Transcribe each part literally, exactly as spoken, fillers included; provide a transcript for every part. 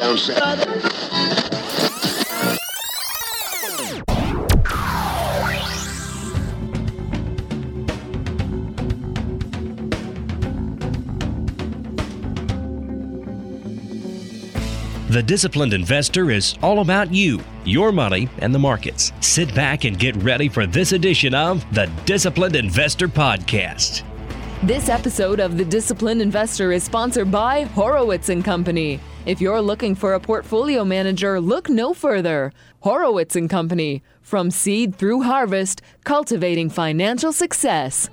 The Disciplined Investor is all about you, your money, and the markets. Sit back and get ready for this edition of the Disciplined Investor Podcast. This episode of The Disciplined Investor is sponsored by Horowitz and Company. If you're looking for a portfolio manager, look no further. Horowitz and Company, from seed through harvest, cultivating financial success.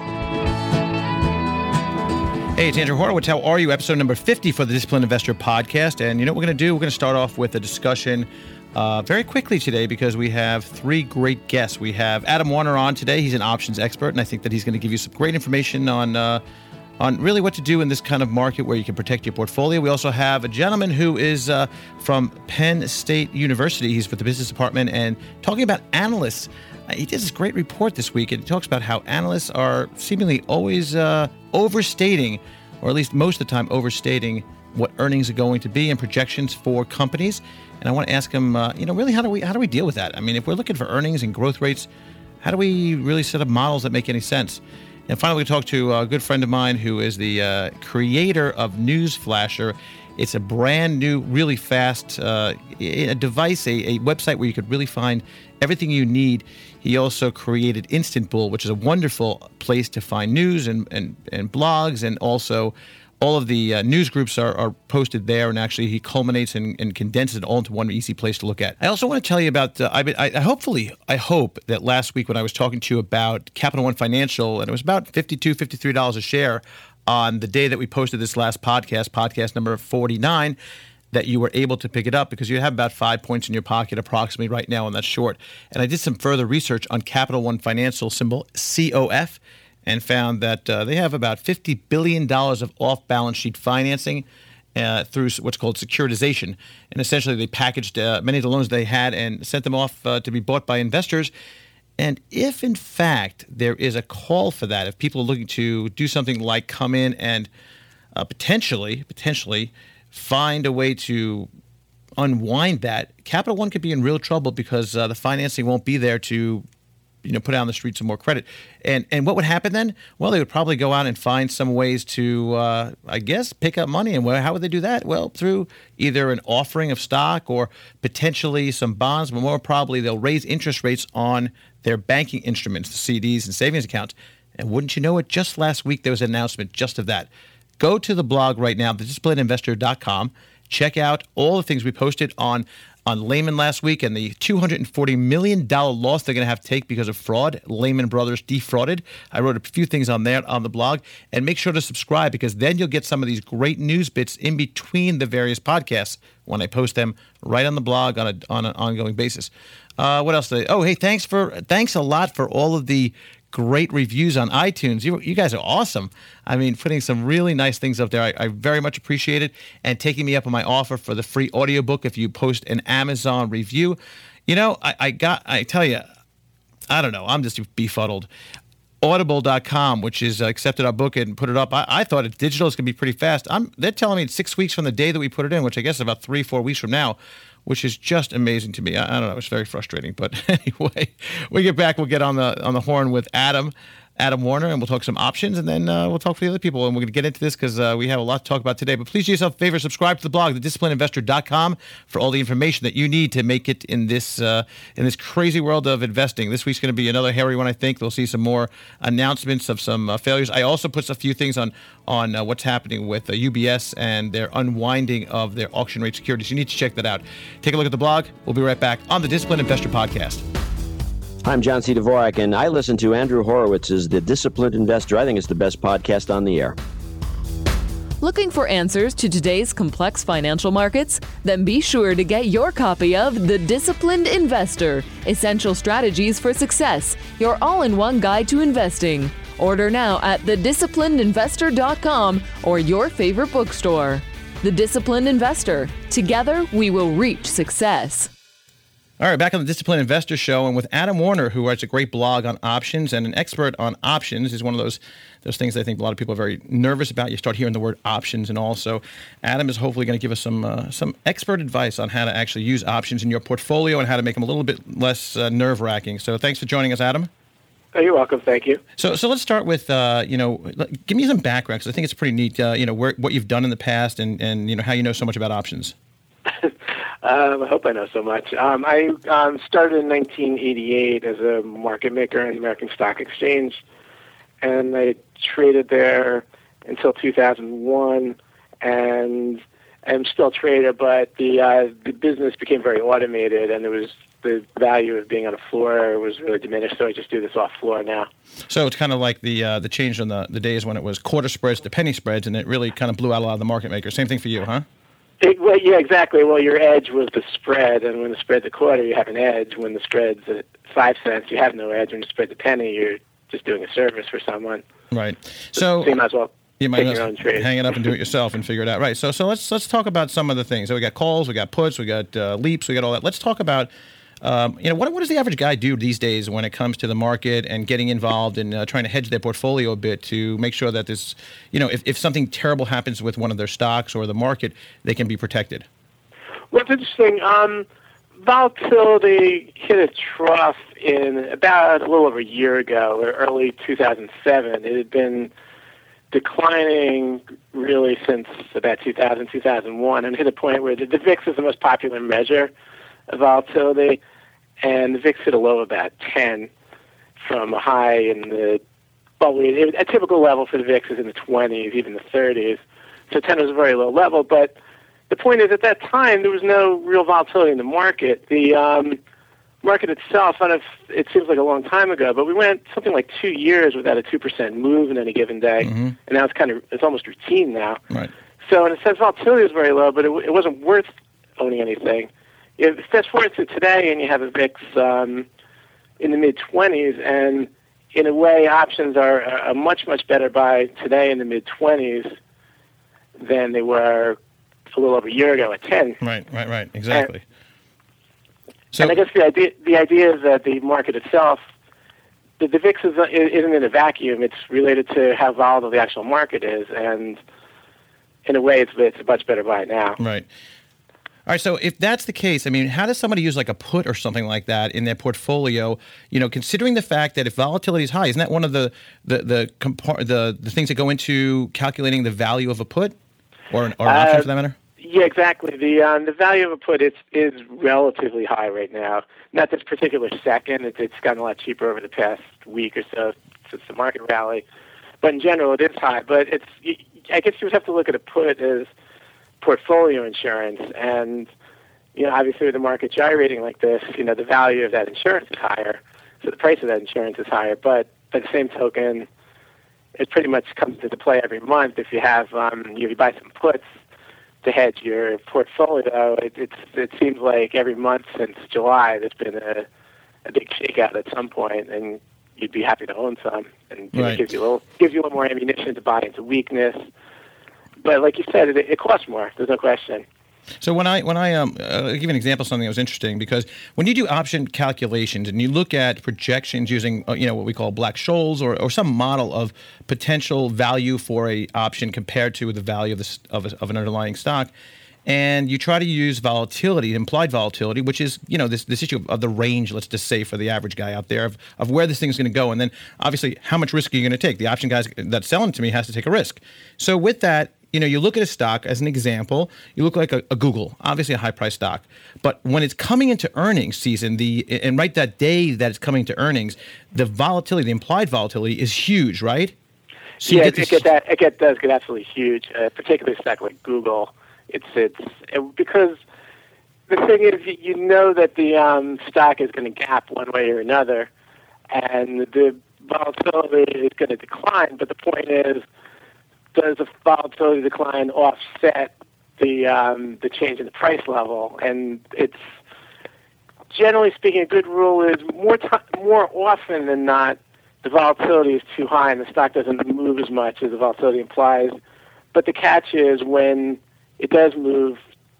Hey, it's Andrew Horowitz. How are you? Episode number fifty for the Disciplined Investor Podcast. And you know what we're going to do? We're going to start off with a discussion uh, very quickly today because we have three great guests. We have Adam Warner on today. He's an options expert, and I think that he's going to give you some great information on uh, on really what to do in this kind of market where you can protect your portfolio. We also have a gentleman who is uh, from Penn State University. He's with the business department and talking about analysts. Uh, he did this great report this week, and he talks about how analysts are seemingly always uh, overstating, or at least most of the time overstating, what earnings are going to be and projections for companies. And I want to ask him, uh, you know, really, how do we how do we deal with that? I mean, if we're looking for earnings and growth rates, how do we really set up models that make any sense? And finally, we talk to a good friend of mine who is the uh, creator of Newsflasher. It's a brand new, really fast uh, a device, a, a website where you could really find everything you need. He also created Instant Bull, which is a wonderful place to find news and, and, and blogs, and also all of the uh, news groups are, are posted there, and actually he culminates and, and condenses it all into one easy place to look at. I also want to tell you about, uh, I, I hopefully, I hope that last week when I was talking to you about Capital One Financial, and it was about fifty-two dollars, fifty-three dollars a share on the day that we posted this last podcast, podcast number forty-nine, that you were able to pick it up because you have about five points in your pocket approximately right now on that short. And I did some further research on Capital One Financial, symbol C O F, and found that uh, they have about fifty billion dollars of off-balance sheet financing uh, through what's called securitization. And essentially they packaged uh, many of the loans they had and sent them off uh, to be bought by investors. And if, in fact, there is a call for that, if people are looking to do something like come in and uh, potentially, potentially find a way to unwind that, Capital One could be in real trouble because uh, the financing won't be there to, you know, put out on the street some more credit. And and what would happen then? Well, they would probably go out and find some ways to, uh, I guess, pick up money. And well, how would they do that? Well, through either an offering of stock or potentially some bonds, but more probably they'll raise interest rates on their banking instruments, the C Ds and savings accounts. And wouldn't you know it, just last week there was an announcement just of that. Go to the blog right now, the disciplined investor dot com. Check out all the things we posted on on Lehman last week and the two hundred forty million dollars loss they're going to have to take because of fraud. Lehman Brothers defrauded. I wrote a few things on there on the blog. And make sure to subscribe because then you'll get some of these great news bits in between the various podcasts when I post them right on the blog on a on an ongoing basis. Uh, what else? Did I, oh, hey, thanks for thanks a lot for all of the great reviews on iTunes. You, you guys are awesome. I mean, putting some really nice things up there. I, I very much appreciate it. And taking me up on my offer for the free audiobook if you post an Amazon review. You know, I, I got, I tell you, I don't know. I'm just befuddled. Audible dot com, which is uh, accepted our book and put it up. I, I thought it digital is going to be pretty fast. I'm, they're telling me it's six weeks from the day that we put it in, which I guess is about three, four weeks from now, which is just amazing to me. I, I don't know. It's very frustrating. But anyway, we get back. We'll get on the on the horn with Adam, Adam Warner, and we'll talk some options, and then uh, we'll talk for the other people. And we're going to get into this because uh, we have a lot to talk about today. But please do yourself a favor, subscribe to the blog, the disciplined investor dot com, for all the information that you need to make it in this uh, in this crazy world of investing. This week's going to be another hairy one, I think. We'll see some more announcements of some uh, failures. I also put a few things on on uh, what's happening with uh, U B S and their unwinding of their auction rate securities. You need to check that out. Take a look at the blog. We'll be right back on the Disciplined Investor Podcast. I'm John C. Dvorak, and I listen to Andrew Horowitz's The Disciplined Investor. I think it's the best podcast on the air. Looking for answers to today's complex financial markets? Then be sure to get your copy of The Disciplined Investor, Essential Strategies for Success, your all-in-one guide to investing. Order now at the disciplined investor dot com or your favorite bookstore. The Disciplined Investor. Together, we will reach success. All right, back on the Disciplined Investor Show, and with Adam Warner, who writes a great blog on options and an expert on options. Is one of those those things I think a lot of people are very nervous about. You start hearing the word options, and also Adam is hopefully going to give us some uh, some expert advice on how to actually use options in your portfolio and how to make them a little bit less uh, nerve-wracking. So thanks for joining us, Adam. Oh, you're welcome. Thank you. So, so let's start with, uh, you know, give me some background, because I think it's pretty neat, uh, you know, where, what you've done in the past and, and, you know, how you know so much about options. um, I hope I know so much. Um, I um, started in nineteen eighty-eight as a market maker in the American Stock Exchange, and I traded there until two thousand one, and I'm still a trader, but the uh, the business became very automated, and there was the value of being on a floor was really diminished, so I just do this off floor now. So it's kind of like the uh, the change in the, the days when it was quarter spreads to penny spreads, and it really kind of blew out a lot of the market makers. Same thing for you, huh? It, well, yeah, exactly. Well, your edge was the spread, and when the spread's a quarter, you have an edge. When the spread's at five cents, you have no edge. When the spread's a penny, you're just doing a service for someone. Right. So, so you might as well you might take as your own trade. Hang it up and do it yourself and figure it out. Right. So, so let's let's talk about some of the things. So we got calls, we got puts, we got uh, leaps, we got all that. Let's talk about. Um, you know, what what does the average guy do these days when it comes to the market and getting involved and uh, trying to hedge their portfolio a bit to make sure that this, you know, if, if something terrible happens with one of their stocks or the market, they can be protected? Well, it's interesting. Um, volatility hit a trough in about a little over a year ago, or early two thousand seven. It had been declining really since about two thousand, two thousand one, and hit a point where the, the V I X is the most popular measure of volatility, and the V I X hit a low of about ten from a high in the, well, we, a typical level for the V I X is in the twenties, even the thirties. So ten was a very low level, but the point is, at that time, there was no real volatility in the market. The um, market itself, I don't know if it seems like a long time ago, but we went something like two years without a two percent move in any given day, mm-hmm. and now it's kind of, it's almost routine now. Right. So in a sense, volatility was very low, but it, it wasn't worth owning anything. You fast forward to today, and you have a V I X um, in the mid-twenties, and in a way, options are a much, much better buy today in the mid-twenties than they were a little over a year ago at ten. Right, right, right, exactly. And, so, and I guess the idea the idea is that the market itself, the, the V I X is, isn't in a vacuum. It's related to how volatile the actual market is, and in a way, it's it's a much better buy now. Right. All right, so if that's the case, I mean, how does somebody use like a put or something like that in their portfolio? You know, considering the fact that if volatility is high, isn't that one of the the the compar- the, the things that go into calculating the value of a put or an, or an option uh, for that matter? Yeah, exactly. The um, the value of a put is is relatively high right now. Not this particular second. It, it's gotten a lot cheaper over the past week or so since the market rally. But in general, it is high. But it's I guess you would have to look at a put as portfolio insurance, and you know, obviously with the market gyrating like this, you know, the value of that insurance is higher, so the price of that insurance is higher. But by the same token, it pretty much comes into play every month. If you have, um, you, you buy some puts to hedge your portfolio, it, it's it seems like every month since July there's been a, a big shakeout at some point, and you'd be happy to own some, and right. it gives you a little gives you a little more ammunition to buy into weakness. But like you said, it, it costs more. There's no question. So when I when I um uh, I'll give you an example of something that was interesting, because when you do option calculations and you look at projections using uh, you know what we call Black-Scholes or, or some model of potential value for a option compared to the value of the of, a, of an underlying stock, and you try to use volatility, implied volatility, which is you know this this issue of, of the range, let's just say for the average guy out there of, of where this thing's going to go, and then obviously how much risk are you going to take? The option guys that's selling to me has to take a risk. So with that, you know, you look at a stock as an example, you look like a, a Google, obviously a high-priced stock. But when it's coming into earnings season, the and right that day that it's coming to earnings, the volatility, the implied volatility is huge, right? So yeah, you get it, get that, it get, does get absolutely huge, uh, particularly a stock like Google. It's it's it, because the thing is, you, you know that the um, stock is going to gap one way or another, and the volatility is going to decline. But the point is, does the volatility decline offset the um, the change in the price level? And it's generally speaking, a good rule is more t- more often than not, the volatility is too high and the stock doesn't move as much as the volatility implies. But the catch is when it does move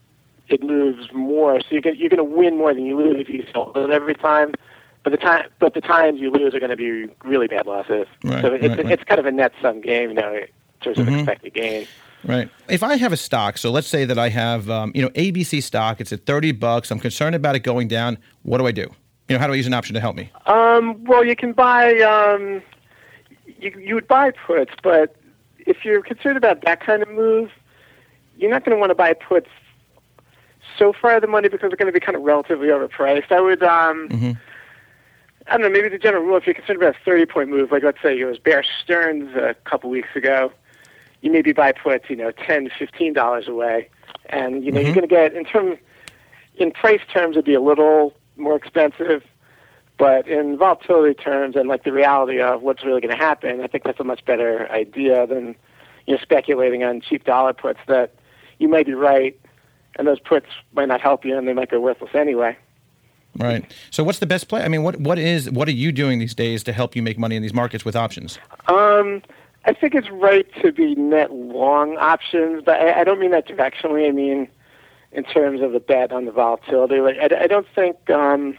it moves more. So you're going you're going to win more than you lose if you sell it every time. But the time, but the times you lose are going to be really bad losses. Right, so it's right, right. it's kind of a net sum game, you know, in terms of Mhm. expected gain. Right. If I have a stock, so let's say that I have, um, you know, A B C stock. It's at thirty bucks. I'm concerned about it going down. What do I do? You know, how do I use an option to help me? Um, well, you can buy. Um, you you would buy puts, but if you're concerned about that kind of move, you're not going to want to buy puts so far out of the money because they're going to be kind of relatively overpriced. I would. Um, Mm-hmm. I don't know. Maybe the general rule, if you're concerned about a thirty-point move, like let's say it was Bear Stearns a couple weeks ago, you maybe buy puts, you know, ten, fifteen dollars away, and you know Mm-hmm. you're going to get in terms in price terms, it'd be a little more expensive, but in volatility terms and like the reality of what's really going to happen, I think that's a much better idea than you know speculating on cheap dollar puts that you might be right, and those puts might not help you, and they might go worthless anyway. Right. So what's the best play? I mean, what what is what are you doing these days to help you make money in these markets with options? Um, I think it's right to be net long options, but I, I don't mean that directionally. I mean in terms of the bet on the volatility. Like I, I don't think um,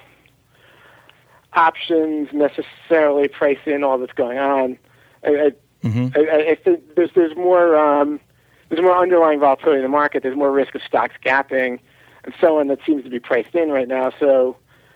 options necessarily price in all that's going on. I, I, Mm-hmm. I, I think there's there's more um, there's more underlying volatility in the market. There's more risk of stocks gapping, and so on that seems to be priced in right now. So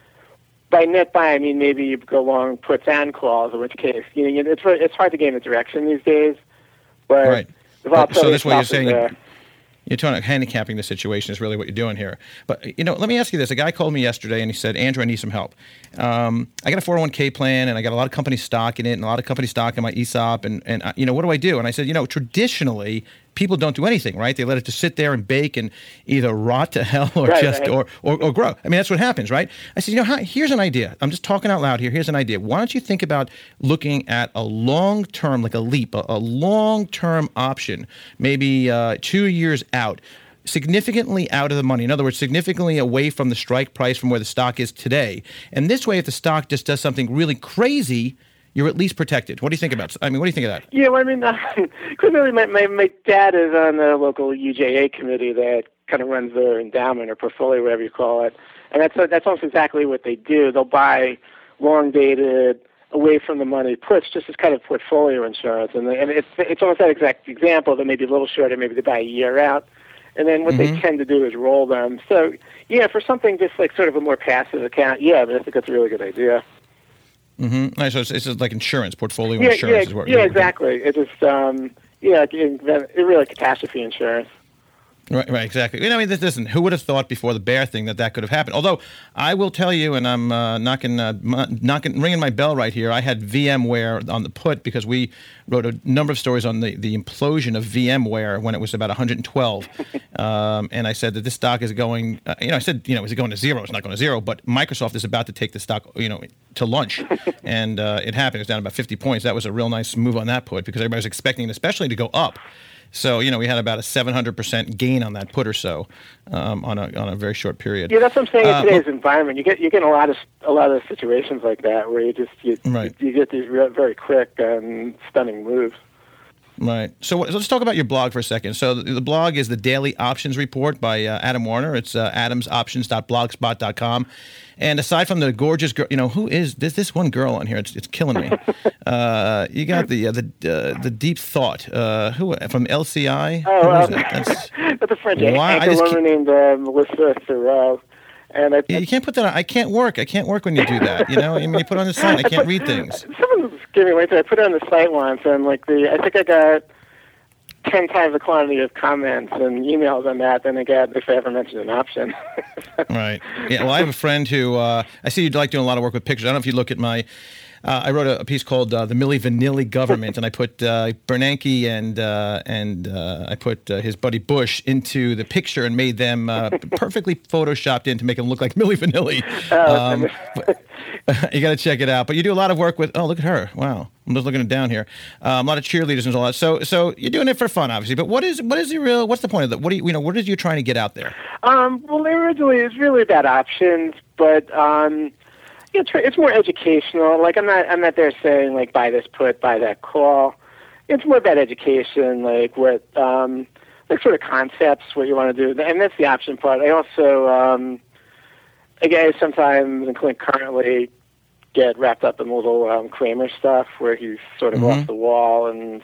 by net buy, I mean maybe you go long puts and calls, in which case you know it's it's hard to gain a direction these days. But Right. the But- volatility so this way you're itself is saying there. you're talking about handicapping the situation is really what you're doing here. But you know, let me ask you this: a guy called me yesterday and he said, "Andrew, I need some help. Um, I got a four oh one k plan and I got a lot of company stock in it and a lot of company stock in my E S O P and and uh, you know what do I do?" And I said, "You know, traditionally." People don't do anything, right? They let it just sit there and bake and either rot to hell or Right, just right. or, or or grow. I mean, that's what happens, right? I said, you know, how, here's an idea. I'm just talking out loud here. Here's an idea. Why don't you think about looking at a long term, like a leap, a, a long term option, maybe uh, two years out, significantly out of the money. In other words, significantly away from the strike price from where the stock is today. And this way, if the stock just does something really crazy, you're at least protected. What do you think about? I mean, what do you think of that? Yeah, well, I mean, uh, clearly my, my my dad is on the local U J A committee that kind of runs their endowment or portfolio, whatever you call it, and that's that's almost exactly what they do. They'll buy long dated, away from the money puts just as kind of portfolio insurance, and they, and it's it's almost that exact example that maybe a little shorter, maybe they buy a year out, and then what Mm-hmm. they tend to do is roll them. So yeah, for something just like sort of a more passive account, yeah, but I think that's a really good idea. Mm-hmm. So it's, it's just like insurance, portfolio Yeah, insurance yeah, is what yeah, we're- exactly. It just um, yeah, it, it really catastrophe insurance. Right, right, exactly. You know, I mean, this listen, who would have thought before the bear thing that that could have happened? Although I will tell you, and I'm uh, knocking, uh, m- knocking, ringing my bell right here. I had VMware on the put because we wrote a number of stories on the, the implosion of VMware when it was about one hundred twelve, um, and I said that this stock is going. Uh, you know, I said, you know, is it going to zero? It's not going to zero, but Microsoft is about to take the stock, you know, to lunch, and uh, it happened. It was down about fifty points. That was a real nice move on that put because everybody was expecting it, especially to go up. So, you know, we had about a seven hundred percent gain on that put or so um, on a on a very short period. Yeah, that's what I'm saying. In Uh, today's well- environment, you get you get a lot of a lot of situations like that where you just you, Right. you, you get these re- very quick and stunning moves. Right. So what, let's talk about your blog for a second. So the, the blog is the Daily Options Report by uh, Adam Warner. It's uh, adams options dot blogspot dot com. And aside from the gorgeous girl, you know, who is this? This one girl on here, it's, it's killing me. uh, you got the uh, the uh, the deep thought. Uh, who from L C I? Oh, Who well, is it? That's, that's a French Why? I anchor just woman named uh, Melissa Thoreau. And I, yeah, you can't put that on. I can't work. I can't work when you do that. You know, I mean, you put it on the site. I can't read things. someone was giving me away to I put it on the site once, and like the I think I got ten times the quantity of comments and emails on that than I get if I ever mentioned an option. Right. Yeah. Well, I have a friend who uh, I see you like doing a lot of work with pictures. I don't know if you look at my. Uh, I wrote a, a piece called uh, "The Milli Vanilli Government," and I put uh, Bernanke and uh, and uh, I put uh, his buddy Bush into the picture and made them uh, perfectly photoshopped in to make them look like Milli Vanilli. Um, but, you got to check it out. But you do a lot of work with. Oh, look at her! Wow, I'm just looking down here. Um, a lot of cheerleaders and all that. So so you're doing it for fun, obviously. But what is what is the real? What's the point of that? What do you you know? What is you trying to get out there? Um, well, originally it was really about options, but um, it's it's more educational. Like I'm not I'm not there saying like buy this put, buy that call. It's more about education, like what um, like sort of concepts, what you want to do, and that's the option part. I also, um, again, sometimes, including currently, get wrapped up in little um, Cramer stuff where he's sort of Mm-hmm. off the wall, and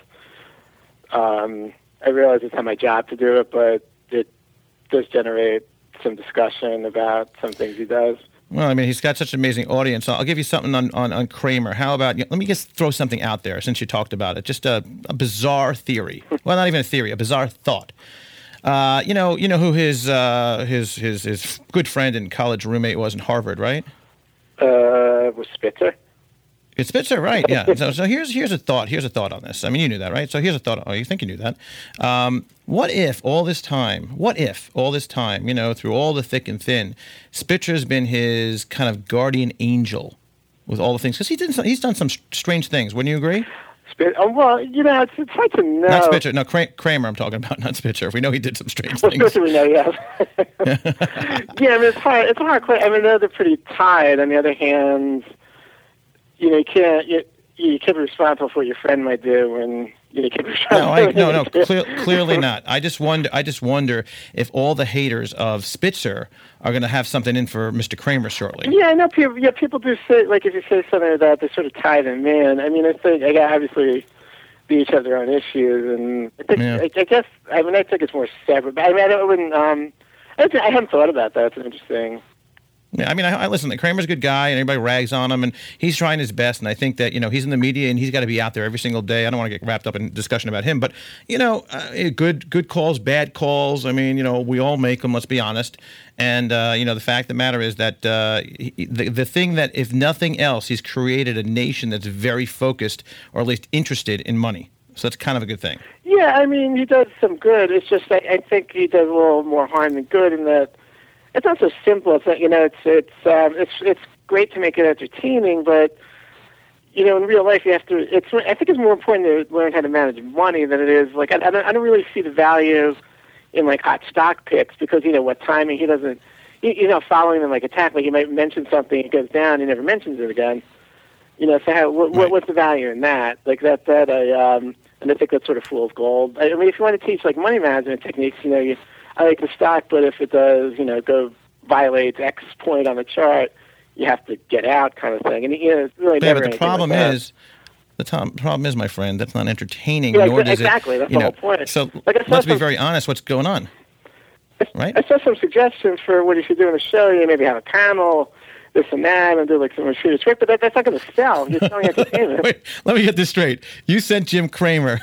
um, I realize it's not my job to do it, but it does generate some discussion about some things he does. Well, I mean, he's got such an amazing audience. So I'll give you something on, on, on Cramer. How about, let me just throw something out there since you talked about it. Just a, a bizarre theory. Well, not even a theory, a bizarre thought. Uh, you know, you know who his uh, his his his good friend and college roommate was in Harvard, right? Uh, with Spitzer? It's Spitzer, right? Yeah. So, so here's here's a thought. Here's a thought on this. I mean, you knew that, right? So here's a thought. Oh, you think you knew that? Um, what if all this time? What if all this time? You know, through all the thick and thin, Spitzer's been his kind of guardian angel with all the things because he did. Some, he's done some strange things. Wouldn't you agree? Spit- oh, well, you know, it's, it's hard to know. Not Spitzer. No, Cra- Kramer. I'm talking about, not Spitzer. We know he did some strange Well, things. Spitzer we know, yes. Yeah, I mean, it's hard. It's a hard question. I mean, they're, they're pretty tied. On the other hand, you know, you can't you, you can't be responsible for what your friend might do, and you know, you can't be responsible. No, I, for no, what no, you do. clear, clearly not. I just wonder. I just wonder if all the haters of Spitzer are going to have something in for Mister Kramer shortly. Yeah, I know people. Yeah, people do say, like, if you say something like that, they sort of tie them in. I mean, I think, I got obviously, they each have their own issues, and I think, Yeah. I, I guess, I mean, I think it's more separate. But I mean, I, don't, I wouldn't. Um, I, don't think- I hadn't thought about that. It's an interesting. Yeah, I mean, I, I listen. Kramer's a good guy, and everybody rags on him, and he's trying his best. And I think that you know he's in the media, and he's got to be out there every single day. I don't want to get wrapped up in discussion about him, but you know, uh, good good calls, bad calls. I mean, you know, we all make them. Let's be honest. And uh, you know, the fact of the matter is that uh, he, the the thing that, if nothing else, he's created a nation that's very focused, or at least interested in money. So that's kind of a good thing. Yeah, I mean, he does some good. It's just I, I think he does a little more harm than good in that it's not so simple. It's not, you know, it's it's um, it's it's great to make it entertaining, but you know, in real life, you have to. It's I think it's more important to learn how to manage money than it is like I, I don't I don't really see the value in like hot stock picks because you know what timing he doesn't. You, you know, following them like attack, like he might mention something, it goes down, he never mentions it again. You know, so how, what, Right. what's the value in that? Like that that I um. And I think that's sort of fool's gold. I mean, if you want to teach like money management techniques, you know, you, I like the stock, but if it does, you know, go violates X point on the chart, you have to get out, kind of thing. And you know, it's really Yeah, never but the anything problem like that. is, the tom- problem is, my friend, that's not entertaining. Yeah, nor exa- does exactly. it, That's you the know, whole point. So Like, I saw let's be some- very honest. What's going on? Right? I saw some suggestions for what you should do in the show. You maybe have a panel, this and that, and do like some shoot a trick, but that, that's not going to sell. You're selling entertainment. Wait, let me get this straight. You sent Jim Kramer.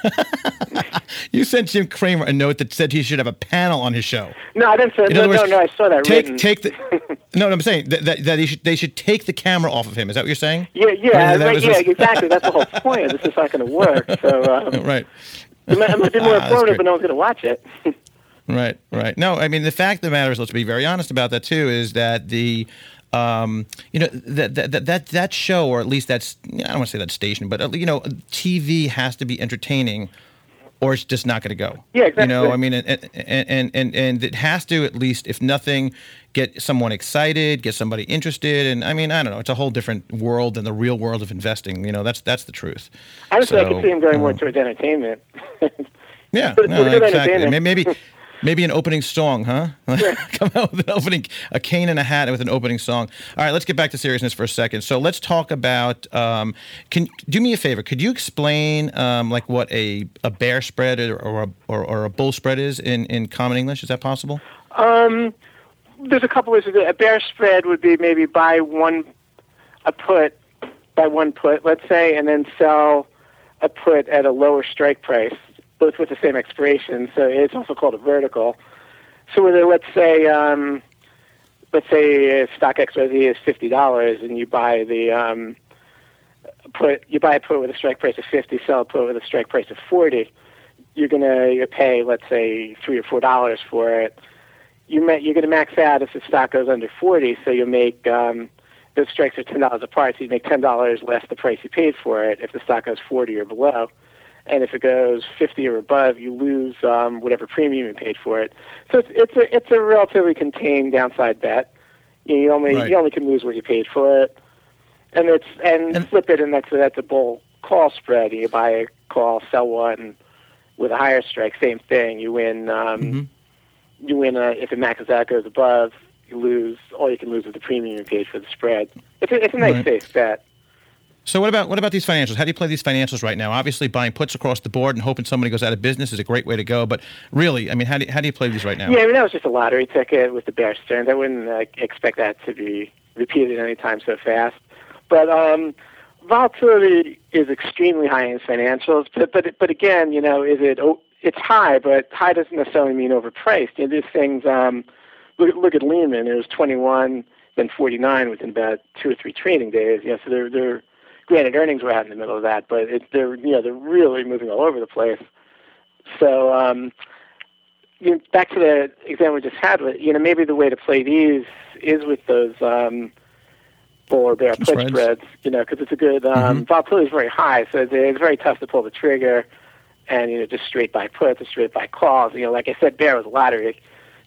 you sent Jim Kramer a note that said he should have a panel on his show. No, I didn't say. In No, other no, words, no. I saw that take written. take the. No, no, I'm saying that that, that he should, they should take the camera off of him. Is that what you're saying? Yeah, yeah, Right, that right, was yeah, just- exactly. That's the whole point. This is not going to work. So um, Right. it might, it might be more Ah, that's informative, great. but no one's going to watch it. Right, right. No, I mean, the fact of the matter is, let's be very honest about that too, is that the, um, you know, that that that that, that show, or at least that's, I don't want to say that station, but, uh, you know, T V has to be entertaining or it's just not going to go. Yeah, exactly. You know, I mean, and, and, and, and, and it has to, at least, if nothing, get someone excited, get somebody interested. And I mean, I don't know, it's a whole different world than the real world of investing. You know, that's that's the truth. Honestly, I So, could see him going more uh, towards entertainment. Yeah, It's no, a good exactly. entertainment. Maybe, maybe an opening song, huh? Come out with an opening, a cane and a hat with an opening song. All right, let's get back to seriousness for a second. So let's talk about. Um, can do me a favor? Could you explain um, like what a, a bear spread or or a, or, or a bull spread is in, in common English? Is that possible? Um, there's a couple ways to do it. A bear spread would be maybe buy one a put, buy one put, let's say, and then sell a put at a lower strike price, both with the same expiration. So it's also called a vertical. So whether let's say um, let's say stock X Y Z is fifty dollars, and you buy the um, put you buy a put with a strike price of fifty, sell a put with a strike price of forty. You're gonna pay, let's say, three or four dollars for it. You may, you're gonna max out if the stock goes under forty, so you'll make um, those strikes are ten dollars apart, so you make ten dollars less the price you paid for it if the stock goes forty or below. And if it goes fifty or above, you lose um, whatever premium you paid for it. So it's it's a it's a relatively contained downside bet. You, you only Right. you only can lose what you paid for it, and it's and, And- flip it, and that's a, that's a bull call spread. You buy a call, sell one, with a higher strike, same thing. You win. Um, mm-hmm. You win uh, if it maxes out, goes above. You lose. All you can lose is the premium you paid for the spread. It's a, it's a nice right. safe bet. So what about what about these financials? How do you play these financials right now? Obviously, buying puts across the board and hoping somebody goes out of business is a great way to go. But really, I mean, how do you, how do you play these right now? Yeah, I mean, that was just a lottery ticket with the Bear Stearns. I wouldn't uh, expect that to be repeated anytime so fast. But um, volatility is extremely high in financials. But but but again, you know, is it? Oh, it's high, but high doesn't necessarily mean overpriced. You know, these things. Um, look look at Lehman. It was twenty-one, then forty-nine within about two or three trading days. You know, so they're they're granted, earnings were out in the middle of that, but it, they're you know they're really moving all over the place. So um, you know, back to the example we just had, with you know maybe the way to play these is with those um, bull or bear put spreads. spreads, you know, because it's a good um, mm-hmm. volatility is very high, so it's, it's very tough to pull the trigger, and you know just straight buy puts or straight buy calls. You know, like I said, bear was a lottery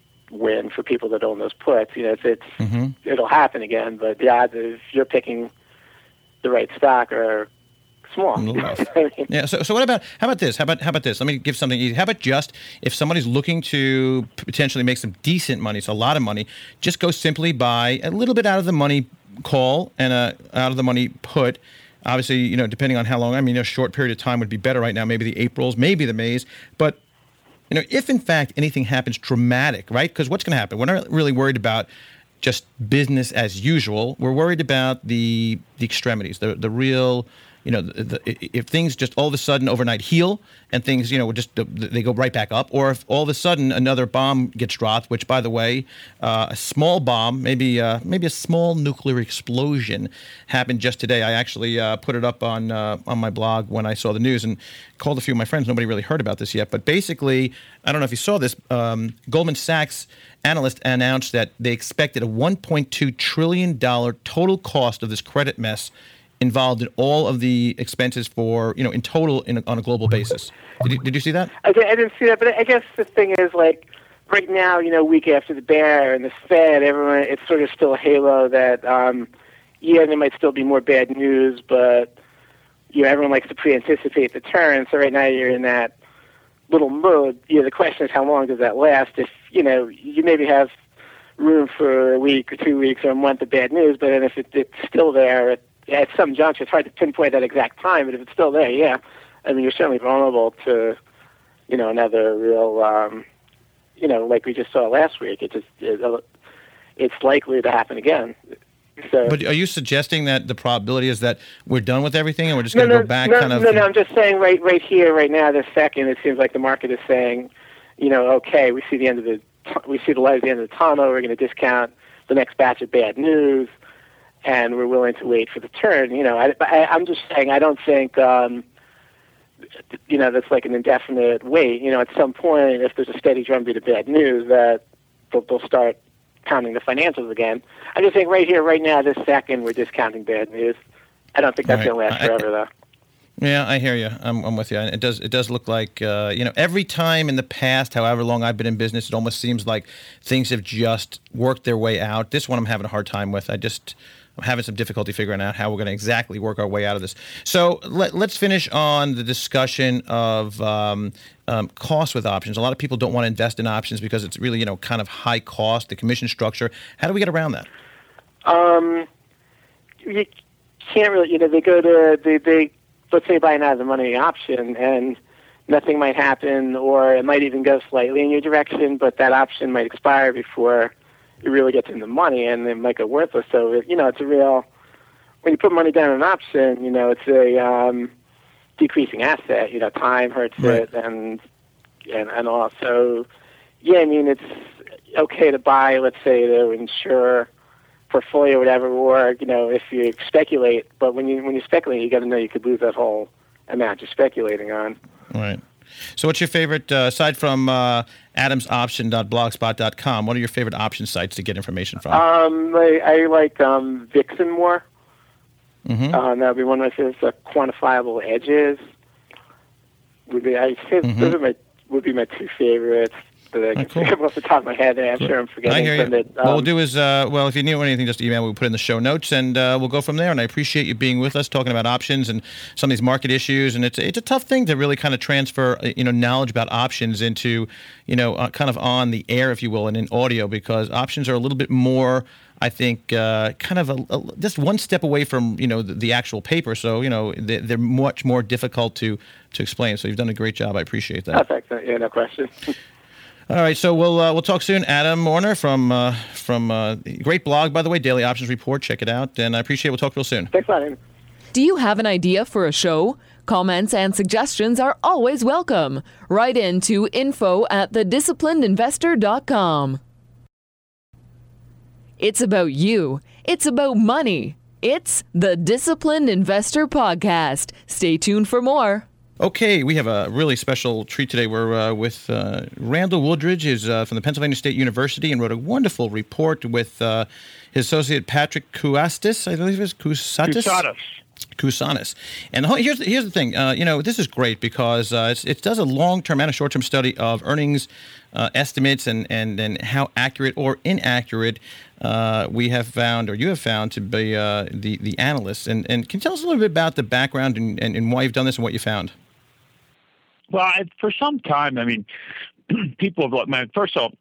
win for people that own those puts. You know, it's, it's mm-hmm. it'll happen again, but the odds of you're picking the right stock are small. yeah. So, so what about how about this? How about how about this? Let me give something easy. How about just if somebody's looking to potentially make some decent money, it's a lot of money, just go simply buy a little bit out of the money call and a out of the money put. Obviously, you know, depending on how long. I mean, a short period of time would be better right now. Maybe the Aprils, maybe the Mays, but. You know, if in fact anything happens dramatic, right? Because what's going to happen? We're not really worried about just business as usual. We're worried about the the extremities, the the real, you know, the, the, if things just all of a sudden overnight heal and things, you know, just they go right back up, or if all of a sudden another bomb gets dropped, which, by the way, uh, a small bomb, maybe uh, maybe a small nuclear explosion happened just today. I actually uh, put it up on uh, on my blog when I saw the news and called a few of my friends. Nobody really heard about this yet, but basically, I don't know if you saw this. Um, Goldman Sachs analyst announced that they expected a one point two trillion dollars total cost of this credit mess involved in all of the expenses for, you know, in total in a, on a global basis. Did you, did you see that? I, I didn't see that, but I guess the thing is, like, right now, you know, week after the bear and the Fed, everyone, it's sort of still a halo that, um, yeah, there might still be more bad news, but, you know, everyone likes to pre-anticipate the turn. So right now you're in that little mode. You know, the question is how long does that last? If, you know, you maybe have room for a week or two weeks or a month of bad news, but then if it, it's still there, it, at some juncture, it's hard to pinpoint that exact time, but if it's still there, yeah, I mean, you're certainly vulnerable to, you know, another real, um, you know, like we just saw last week. It just, it, it's likely to happen again. So, but are you suggesting that the probability is that we're done with everything and we're just going to no, no, go back no, kind of? No, no, I'm just saying right, right here, right now, this second, it seems like the market is saying, you know, okay, we see the end of the, we see the light at the end of the tunnel. We're going to discount the next batch of bad news, and we're willing to wait for the turn. You know, I, I, I'm just saying I don't think, um, you know, that's like an indefinite wait. You know, at some point, if there's a steady drumbeat of bad news, that they'll, they'll start counting the financials again. I'm just saying right here, right now, this second, we're discounting bad news. I don't think that's right. going to last forever, I, though. Yeah, I hear you. I'm, I'm with you. It does. It does look like uh, you know, every time in the past, however long I've been in business, it almost seems like things have just worked their way out. This one, I'm having a hard time with. I just. I'm having some difficulty figuring out how we're going to exactly work our way out of this. So let, let's finish on the discussion of um, um, cost with options. A lot of people don't want to invest in options because it's really, you know, kind of high cost, the commission structure. How do we get around that? Um, you can't really, you know, they go to, they, they let's say buy an out of the money option and nothing might happen, or it might even go slightly in your direction, but that option might expire before it really gets in the money, and they might go worthless. So, you know, it's a real, when you put money down in an option, you know, it's a um, decreasing asset. You know, time hurts right. it, and, and and also, yeah, I mean, it's okay to buy, let's say, to insure portfolio or whatever, or, you know, if you speculate, but when you when you speculate, you got to know you could lose that whole amount you're speculating on. Right. So what's your favorite, uh, aside from uh, adams option dot blogspot dot com, what are your favorite option sites to get information from? Um, I, I like um, Vixen more. Mm-hmm. Um, that would be one of my favorites. Uh, Quantifiable Edges would be, I say mm-hmm. those are my, would be my two favorites. that I can Oh, cool. think of off the top of my head. And I'm sure I'm forgetting I hear some you. of it. what we'll Um, do is, uh, well, if you need anything, just email. We'll put it in the show notes, and uh, we'll go from there. And I appreciate you being with us, talking about options and some of these market issues. And it's it's a tough thing to really kind of transfer, you know, knowledge about options into, you know, uh, kind of on the air, if you will, and in audio, because options are a little bit more, I think, uh, kind of a, a, just one step away from, you know, the, the actual paper. So, you know, they're, they're much more difficult to, to explain. So you've done a great job. I appreciate that. Perfect. Yeah, no question. All right, so we'll uh, we'll talk soon. Adam Warner from uh, from uh, great blog, by the way, Daily Options Report. Check it out, and I appreciate it. We'll talk real soon. Thanks a lot, Amy. Do you have an idea for a show? Comments and suggestions are always welcome. Write in to info at the disciplined investor dot com. It's about you. It's about money. It's the Disciplined Investor Podcast. Stay tuned for more. Okay, we have a really special treat today. We're uh, with uh, Randall Wooldridge, who's uh, from the Pennsylvania State University, and wrote a wonderful report with uh, his associate Patrick Koustis, I believe it is Koussatis. Koussatis. Koussatis. And the whole- here's the, here's the thing. Uh, you know, this is great because uh, it's, it does a long-term and a short-term study of earnings uh, estimates and, and, and how accurate or inaccurate uh, we have found, or you have found, to be uh, the, the analysts. And, and can you tell us a little bit about the background and, and, and why you've done this and what you found? Well, I, for some time, I mean, people have looked. Man, first of all,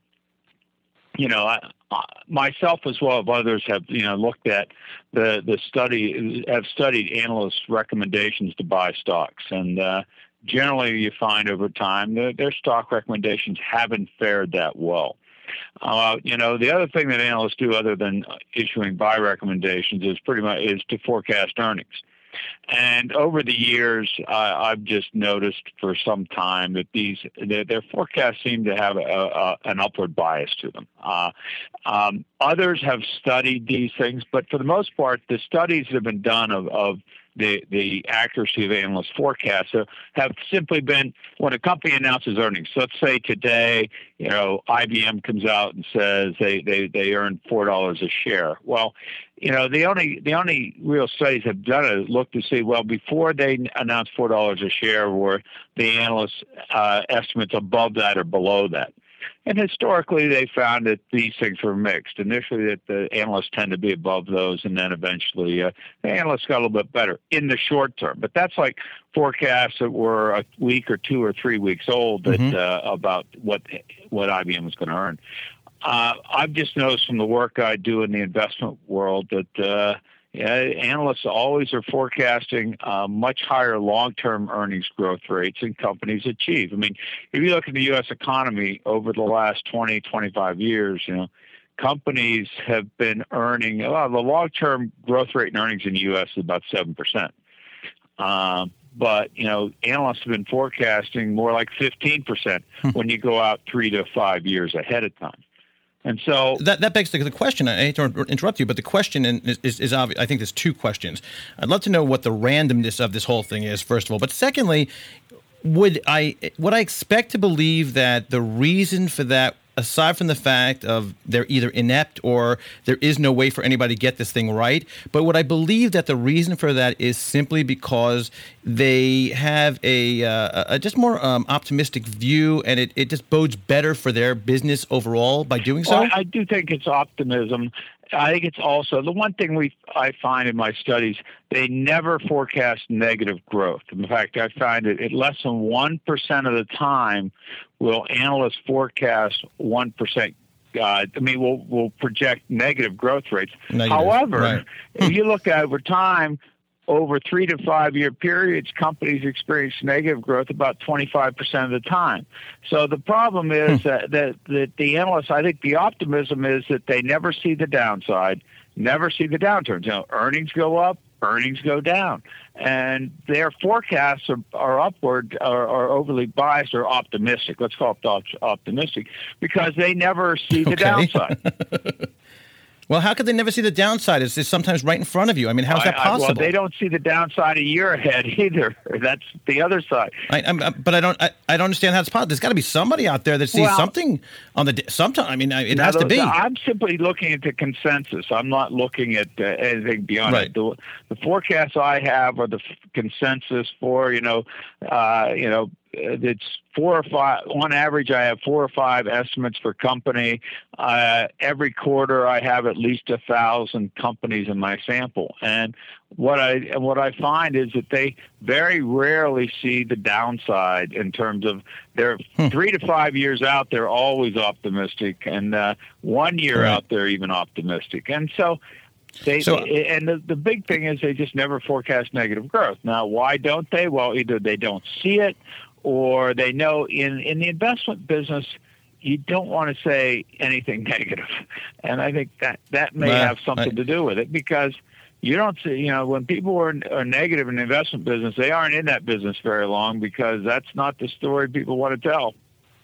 you know, I, I, myself as well as others have, you know, looked at the the study, have studied analysts' recommendations to buy stocks, and uh, generally, you find over time that their stock recommendations haven't fared that well. Uh, you know, the other thing that analysts do, other than issuing buy recommendations, is pretty much is to forecast earnings. And over the years, uh, I've just noticed for some time that these their, their forecasts seem to have a, a, an upward bias to them. Uh, um, others have studied these things, but for the most part, the studies that have been done of, of the the accuracy of analyst forecasts have simply been when a company announces earnings. So let's say today, you know, I B M comes out and says they they they earn four dollars a share. Well, you know, the only the only real studies have done is look to see, well, before they announced four dollars a share, were the analysts' uh, estimates above that or below that? And historically, they found that these things were mixed. Initially, that the analysts tend to be above those, and then eventually uh, the analysts got a little bit better in the short term. But that's like forecasts that were a week or two or three weeks old that Mm-hmm. uh, about what what I B M was going to earn. Uh, I've just noticed from the work I do in the investment world that uh, yeah, analysts always are forecasting uh, much higher long-term earnings growth rates than companies achieve. I mean, if you look at the U S economy over the last twenty, twenty-five years, you know, companies have been earning, well, the long-term growth rate in earnings in the U S is about seven percent. Um, but, you know, analysts have been forecasting more like fifteen percent when you go out three to five years ahead of time. And so That that begs the, the question. I hate to interrupt you, but the question is, is, is obvious. I think there's two questions. I'd love to know what the randomness of this whole thing is, first of all. But secondly, would I would I expect to believe that the reason for that, aside from the fact of they're either inept or there is no way for anybody to get this thing right, but would I believe that the reason for that is simply because they have a, uh, a just more um, optimistic view, and it, it just bodes better for their business overall by doing so? Well, I do think it's optimism. I think it's also the one thing we I find in my studies, they never forecast negative growth. In fact, I find that at less than one percent of the time will analysts forecast one percent. Uh, I mean, we'll, we'll project negative growth rates. Negative, However, right. if you look at over time, over three to five year periods, companies experience negative growth about twenty-five percent of the time. So the problem is Hmm. that, that, that the analysts, I think the optimism is that they never see the downside, never see the downturns. You know, earnings go up, earnings go down. And their forecasts are, are upward or, or overly biased or optimistic. Let's call it op- optimistic because they never see the Okay. downside. Well, how could they never see the downside? It's, it's sometimes right in front of you. I mean, how's that I- I- possible? well, they don't see the downside a year ahead either. That's the other side. I, I'm, uh, but I don't. I, I don't understand how it's possible. There's got to be somebody out there that sees Well- something on the. Sometime. I mean, it Now, has to those- be. I'm simply looking at the consensus. I'm not looking at uh, anything beyond Right. it. The, the forecasts I have are the f- consensus for, you know, uh, you know, it's four or five on average. I have four or five estimates per company. Uh, every quarter, I have at least a thousand companies in my sample, and what I what I find is that they very rarely see the downside in terms of they're hmm. three to five years out. They're always optimistic, and uh, one year right. out, they're even optimistic, and so. They, so, and the, the big thing is they just never forecast negative growth. Now, why don't they? Well, either they don't see it, or they know in, in the investment business, you don't want to say anything negative. And I think that, that may well, have something I, to do with it, because you don't see, you know, when people are, are negative in the investment business, they aren't in that business very long, because that's not the story people want to tell.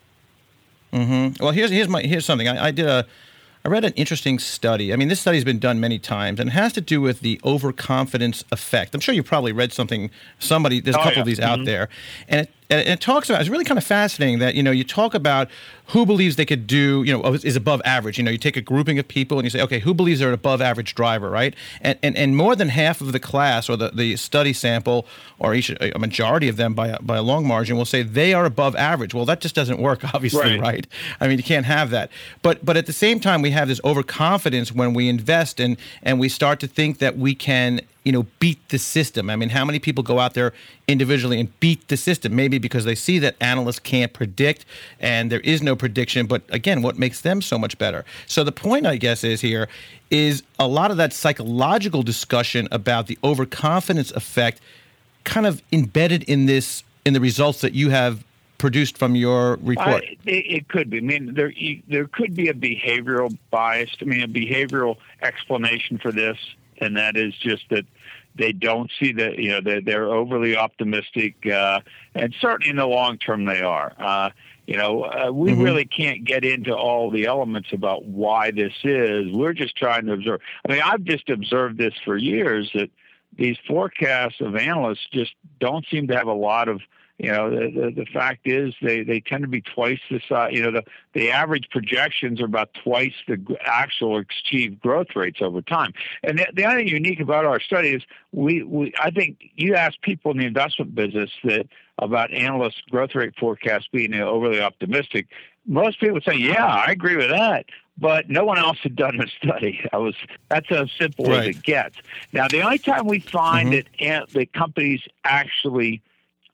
Mm-hmm. Well, here's here's my here's something. I, I did a I read an interesting study. I mean, this study has been done many times, and it has to do with the overconfidence effect. I'm sure you probably read something, somebody, there's a oh, couple yeah. of these mm-hmm. out there. And it, and it talks about, it's really kind of fascinating that, you know, you talk about who believes they could do, you know, is above average. You know, you take a grouping of people and you say, okay, who believes they're an above average driver, right? And and, and more than half of the class or the, the study sample, or each, a majority of them by a, by a long margin, will say they are above average. Well, that just doesn't work, obviously, right? right? I mean, you can't have that. But but at the same time, we have this overconfidence when we invest, and and we start to think that we can, you know, beat the system. I mean, how many people go out there individually and beat the system? Maybe because they see that analysts can't predict and there is no prediction. But again, what makes them so much better? So the point, I guess, is here is a lot of that psychological discussion about the overconfidence effect kind of embedded in this, in the results that you have produced from your report. I, it, it could be. I mean, there there could be a behavioral bias. I mean, a behavioral explanation for this. And that is just that they don't see that, you know, they're, they're overly optimistic, uh, and certainly in the long term they are. Uh, you know, uh, we mm-hmm. really can't get into all the elements about why this is. We're just trying to observe. I mean, I've just observed this for years, that these forecasts of analysts just don't seem to have a lot of, you know, the, the, the fact is they, they tend to be twice the size. You know, the, the average projections are about twice the actual achieved growth rates over time. And the, the other thing unique about our study is we, we I think you ask people in the investment business that about analysts' growth rate forecasts being overly optimistic. Most people would say, yeah, I agree with that. But no one else had done the study. I was that's as simple right. as it gets. Now, the only time we find mm-hmm. that the companies actually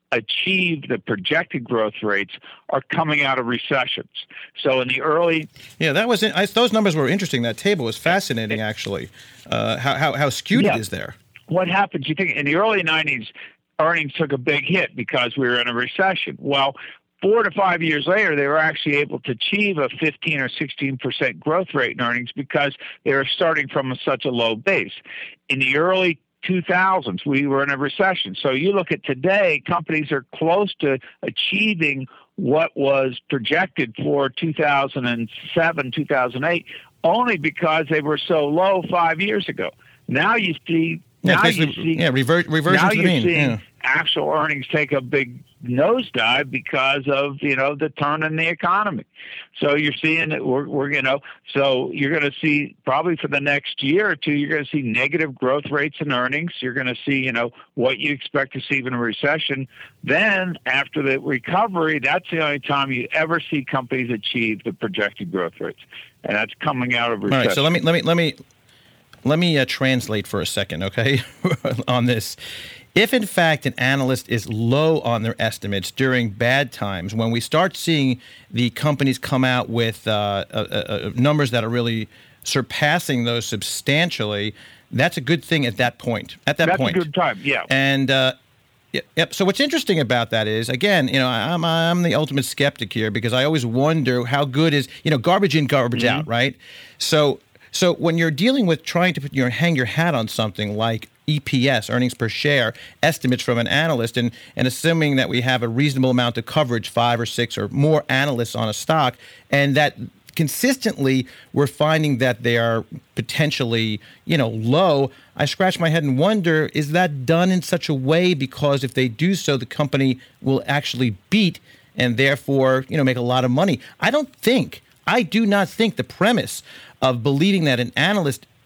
achieve the projected growth rates are coming out of recessions. So in the early... Yeah, that was I, those numbers were interesting. That table was fascinating, actually, uh, how, how, how skewed yeah. it is there. What happens, you think, in the early nineties, earnings took a big hit because we were in a recession. Well, four to five years later, they were actually able to achieve a fifteen or sixteen percent growth rate in earnings because they were starting from a, such a low base. In the early two thousands, we were in a recession. So you look at today, companies are close to achieving what was projected for two thousand seven, two thousand eight, only because they were so low five years ago. Now you see, yeah, now you see, yeah, revert, reversion now to the you're mean. seeing Yeah. actual earnings take a big nosedive because of, you know, the turn in the economy. So you're seeing that we're, we're you know, so you're going to see probably for the next year or two, you're going to see negative growth rates in earnings. You're going to see, you know, what you expect to see in a recession. Then after the recovery, that's the only time you ever see companies achieve the projected growth rates. And that's coming out of recession. All right, so let me, let me, let me, let me uh, translate for a second, okay, on this. If, in fact, an analyst is low on their estimates during bad times, when we start seeing the companies come out with uh, uh, uh, numbers that are really surpassing those substantially, that's a good thing at that point. At that that's point, that's a good time, yeah. And uh, yep. So what's interesting about that is, again, you know, I'm I'm the ultimate skeptic here because I always wonder how good is, you know, garbage in, garbage mm-hmm. out, right? So so when you're dealing with trying to put your hang your hat on something like E P S, earnings per share, estimates from an analyst, and, and assuming that we have a reasonable amount of coverage, five or six or more analysts on a stock, and that consistently we're finding that they are potentially, you know, low, I scratch my head and wonder, is that done in such a way because if they do so, the company will actually beat and therefore, you know, make a lot of money? I don't think, I do not think the premise of believing that an analyst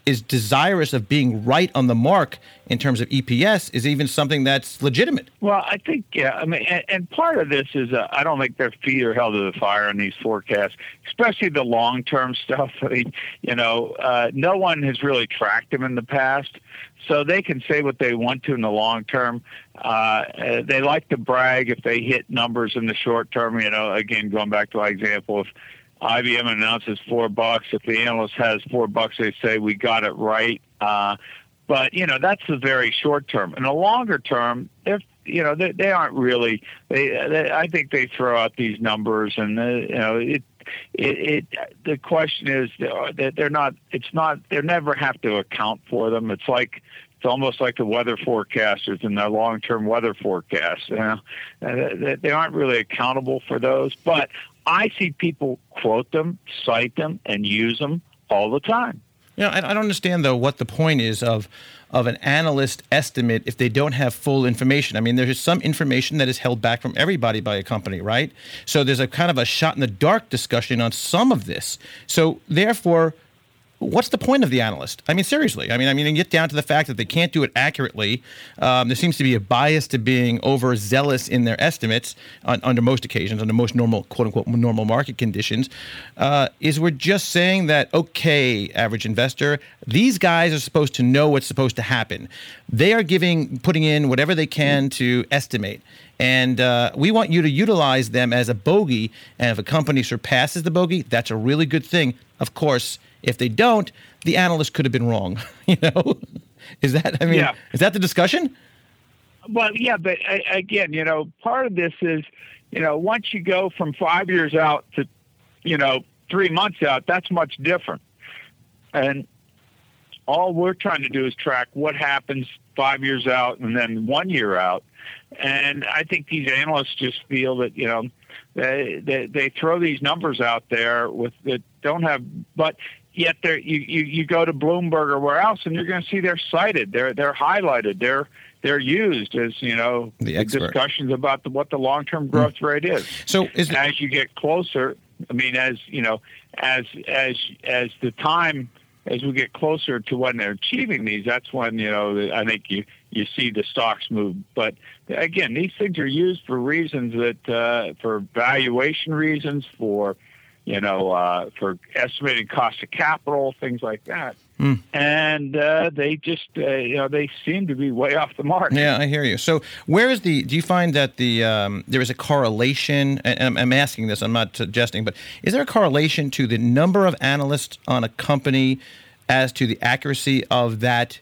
is desirous of being right on the mark in terms of E P S is even something that's legitimate. Well, I think, yeah, I mean, and, and part of this is uh, I don't think their feet are held to the fire on these forecasts, especially the long-term stuff. I mean, you know, uh, no one has really tracked them in the past, so they can say what they want to in the long term. Uh, they like to brag if they hit numbers in the short term. You know, again, going back to my example, if I B M announces four bucks. If the analyst has four bucks, they say we got it right. Uh, but you know that's the very short term. In the longer term, if you know they, they aren't really. They, they I think they throw out these numbers, and uh, you know it, it. It the question is that they're not. It's not. They never have to account for them. It's like. It's almost like the weather forecasters and their long-term weather forecasts. You know, they, they aren't really accountable for those, but I see people quote them, cite them, and use them all the time. You know, I, I don't understand, though, what the point is of of an analyst estimate if they don't have full information. I mean, there's some information that is held back from everybody by a company, right? So there's a kind of a shot in the dark discussion on some of this. So therefore, what's the point of the analyst? I mean, seriously. I mean, I mean, you get down to the fact that they can't do it accurately. Um, there seems to be a bias to being overzealous in their estimates on, under most occasions, under most normal, quote unquote, normal market conditions. Uh, is we're just saying that, okay, average investor, these guys are supposed to know what's supposed to happen. They are giving, putting in whatever they can to estimate. And uh, we want you to utilize them as a bogey. And if a company surpasses the bogey, that's a really good thing. Of course, if they don't, the analyst could have been wrong. You know, is that? I mean, yeah. Is that the discussion? Well, yeah, but uh, again, you know, part of this is, you know, once you go from five years out to, you know, three months out, that's much different. And all we're trying to do is track what happens five years out and then one year out. And I think these analysts just feel that, you know, they they, they throw these numbers out there with that don't have, but yet they're, you, you, you go to Bloomberg or where else, and you're going to see they're cited, they're they're highlighted, they're they're used as, you know, the discussions about the, what the long-term growth mm. rate is. So is it, as you get closer, I mean, as you know, as as as the time. As we get closer to when they're achieving these, that's when, you know, I think you, you see the stocks move. But again, these things are used for reasons that, uh, for valuation reasons, for, you know, uh, for estimating cost of capital, things like that. Mm. And uh, they just, uh, you know, they seem to be way off the mark. Yeah, I hear you. So where is the, do you find that the um, there is a correlation, and I'm, I'm asking this, I'm not suggesting, but is there a correlation to the number of analysts on a company as to the accuracy of that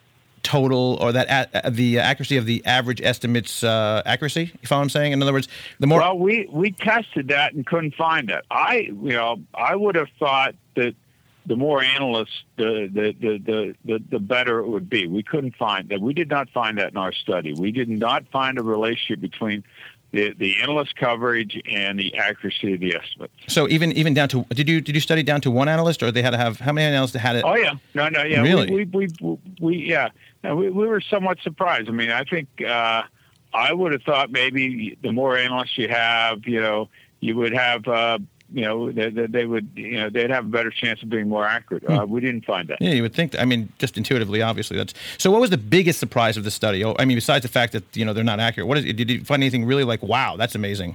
total, or that uh, the accuracy of the average estimates uh, accuracy? You follow what I'm saying? In other words, the more... Well, we, we tested that and couldn't find it. I, you know, I would have thought that the more analysts, the the, the, the, the the better it would be. We couldn't find that. We did not find that in our study. We did not find a relationship between the, the analyst coverage and the accuracy of the estimates. So even even down to, did you did you study down to one analyst, or they had to have, how many analysts had it? Oh, yeah. No, no, yeah. Really? We, we, we, we yeah. No, we, we were somewhat surprised. I mean, I think uh, I would have thought maybe the more analysts you have, you know, you would have... Uh, You know, they, they would, you know, they'd have a better chance of being more accurate. Uh, we didn't find that. Yeah, you would think. I mean, just intuitively, obviously. That's so. What was the biggest surprise of the study? Oh, I mean, besides the fact that, you know, they're not accurate, what is? Did you find anything really like, wow, that's amazing?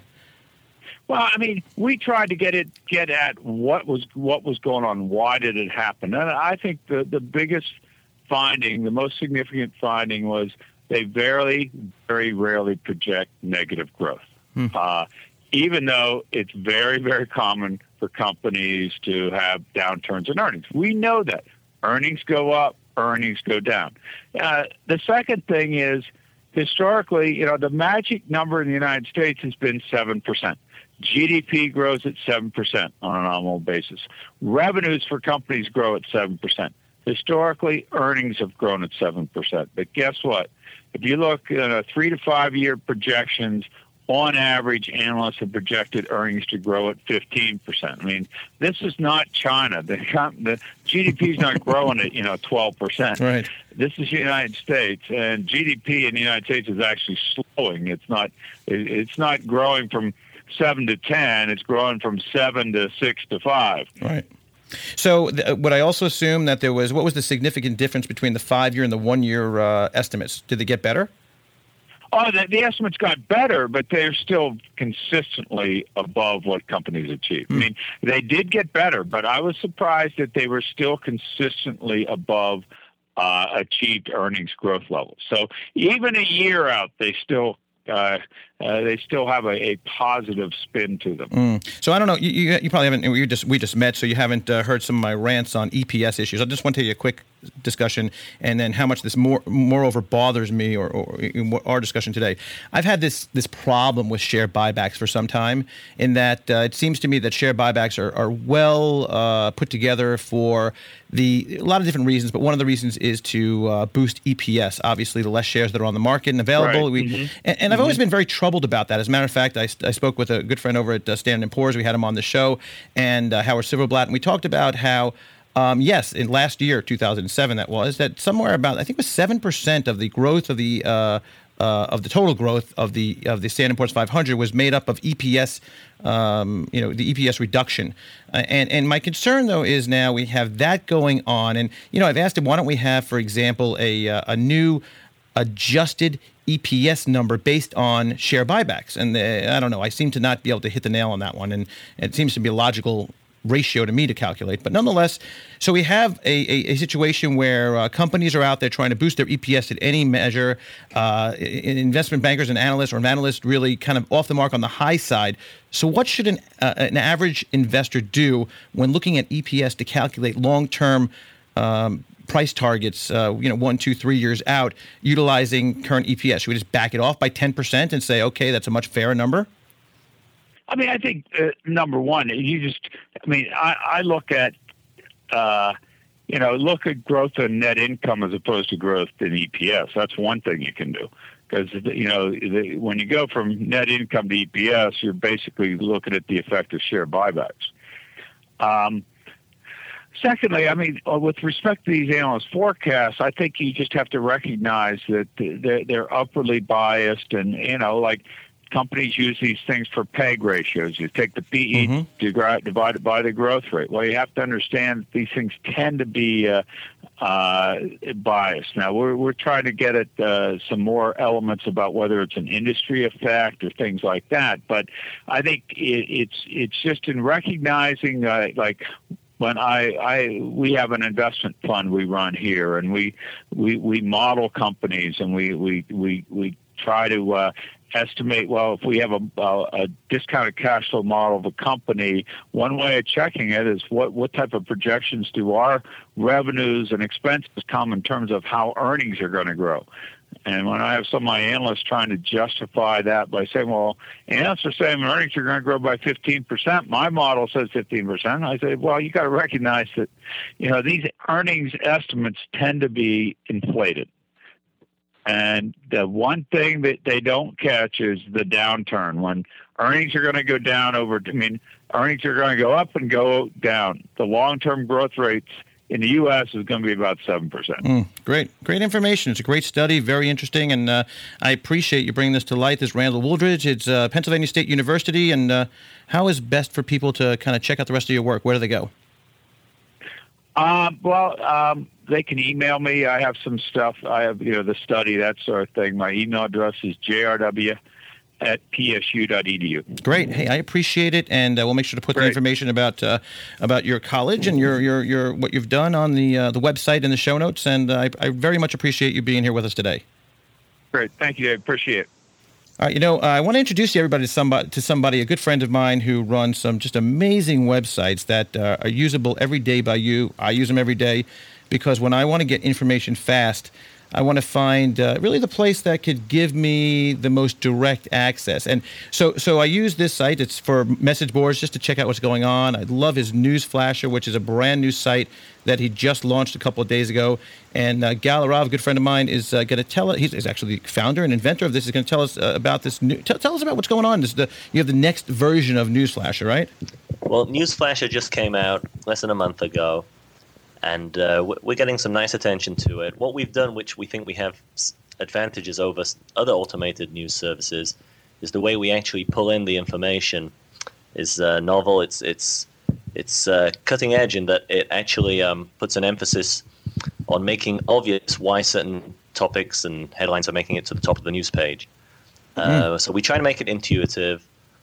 Well, I mean, we tried to get it get at what was what was going on. Why did it happen? And I think the the biggest finding, the most significant finding, was they very, very rarely project negative growth. Hmm. Uh, even though it's very, very common for companies to have downturns in earnings. We know that. Earnings go up, earnings go down. Uh, the second thing is, historically, you know, the magic number in the United States has been seven percent. G D P grows at seven percent on an annual basis. Revenues for companies grow at seven percent. Historically, earnings have grown at seven percent. But guess what? If you look at a three to five year projections, on average, analysts have projected earnings to grow at fifteen percent. I mean, this is not China. The, the G D P is not growing at, you know, twelve percent. Right. This is the United States, and G D P in the United States is actually slowing. It's not. It's not growing from seven to ten. It's growing from seven to six to five. Right. So th- would I also assume that there was, what was the significant difference between the five-year and the one-year uh, estimates? Did they get better? Oh, the, the estimates got better, but they're still consistently above what companies achieve. Mm. I mean, they did get better, but I was surprised that they were still consistently above uh, achieved earnings growth levels. So even a year out, they still uh, uh, they still have a, a positive spin to them. Mm. So I don't know. You, you, you probably haven't. We just we just met, so you haven't uh, heard some of my rants on E P S issues. I just want to tell you a quick discussion, and then how much this more moreover bothers me, or, or in our discussion today. I've had this this problem with share buybacks for some time, in that uh, it seems to me that share buybacks are are well uh, put together for the a lot of different reasons, but one of the reasons is to uh, boost E P S. Obviously, the less shares that are on the market and available. Right. We, mm-hmm. and, and mm-hmm. I've always been very troubled about that. As a matter of fact, I, I spoke with a good friend over at uh, Standard and Poor's. We had him on the show, and uh, Howard Silverblatt, and we talked about how, um, yes, in last year, two thousand seven, that was, that somewhere about, I think it was seven percent of the growth of the uh, uh, of the total growth of the of the Standard and Poor's five hundred was made up of E P S, um, you know, the E P S reduction. Uh, and and my concern, though, is now we have that going on. And, you know, I've asked him, why don't we have, for example, a uh, a new adjusted E P S number based on share buybacks? And uh, I don't know, I seem to not be able to hit the nail on that one, and it seems to be a logical ratio to me to calculate. But nonetheless, so we have a, a, a situation where uh, companies are out there trying to boost their E P S at any measure. Uh, investment bankers and analysts, or analysts really kind of off the mark on the high side. So what should an, uh, an average investor do when looking at E P S to calculate long-term um, price targets, uh, you know, one, two, three years out, utilizing current E P S? Should we just back it off by ten percent and say, okay, that's a much fairer number? I mean, I think, uh, number one, you just, I mean, I, I look at, uh, you know, look at growth in net income as opposed to growth in E P S. That's one thing you can do. Because, you know, the, when you go from net income to E P S, you're basically looking at the effect of share buybacks. Um, Secondly, I mean, with respect to these analyst forecasts, I think you just have to recognize that they're, they're upwardly biased, and, you know, like companies use these things for P E G ratios. You take the P E mm-hmm. divided by the growth rate. Well, you have to understand that these things tend to be uh, uh, biased. Now, we're we're trying to get at uh, some more elements about whether it's an industry effect or things like that. But I think it, it's it's just in recognizing, uh, like. When I, I, we have an investment fund we run here, and we, we, we model companies, and we, we, we, we try to uh, estimate. Well, if we have a, a, a discounted cash flow model of a company, one way of checking it is what, what type of projections do our revenues and expenses come in terms of how earnings are going to grow. And when I have some of my analysts trying to justify that by saying, well, analysts are saying earnings are going to grow by fifteen percent. My model says fifteen percent. I say, well, you got to recognize that, you know, these earnings estimates tend to be inflated. And the one thing that they don't catch is the downturn. When earnings are going to go down over, I mean, earnings are going to go up and go down. The long-term growth rates in the U S is going to be about seven percent. Mm, great. Great information. It's a great study, very interesting, and uh, I appreciate you bringing this to light. This is Randall Wooldridge. It's uh, Pennsylvania State University, and uh, how is best for people to kind of check out the rest of your work? Where do they go? Um, well, um, they can email me. I have some stuff. I have, you know, the study, that sort of thing. My email address is j r w at p s u dot e d u. Great. Hey, I appreciate it, and uh, we'll make sure to put Great. the information about uh, about your college and your your your what you've done on the uh, the website in the show notes. And uh, I, I very much appreciate you being here with us today. Great. Thank you, Dave. Appreciate it. All right, you know, uh, I want to introduce you everybody to somebody, to somebody, a good friend of mine who runs some just amazing websites that uh, are usable every day by you. I use them every day because when I want to get information fast, I want to find uh, really the place that could give me the most direct access. And so so I use this site. It's for message boards, just to check out what's going on. I love his News Flasher, which is a brand new site that he just launched a couple of days ago. And uh, Gal Arav, a good friend of mine, is uh, going to tell us, he's, he's actually the founder and inventor of this, is going to tell us uh, about this. New, t- tell us about what's going on. This is the, you have the next version of News Flasher, right? Well, News Flasher just came out less than a month ago. And uh, we're getting some nice attention to it. What we've done, which we think we have advantages over other automated news services, is the way we actually pull in the information is uh, novel. It's it's it's uh, cutting edge in that it actually um, puts an emphasis on making obvious why certain topics and headlines are making it to the top of the news page. Uh, mm. So we try to make it intuitive.